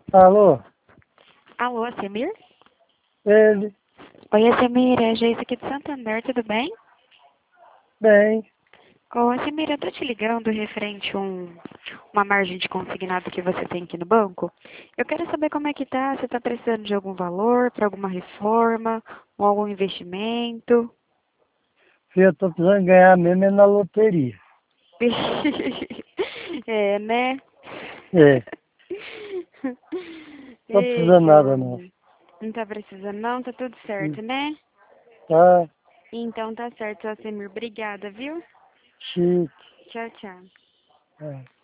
Alô? Alô, Semir? Ele? Oi, Semir, é a Geisa aqui de Santander, tudo bem? Bem, Ô, Semir, eu tô te ligando referente a uma margem de consignado que você tem aqui no banco. Eu quero saber como é que tá, você tá precisando de algum valor, para alguma reforma, ou algum investimento? eu tô precisando ganhar mesmo é na loteria. É, né? É, tô precisando Eita, nada não. homem. Não tá precisando não? Tá tudo certo, né? Tá Então tá certo, Semir. Obrigada, viu? chique. Tchau, tchau. É.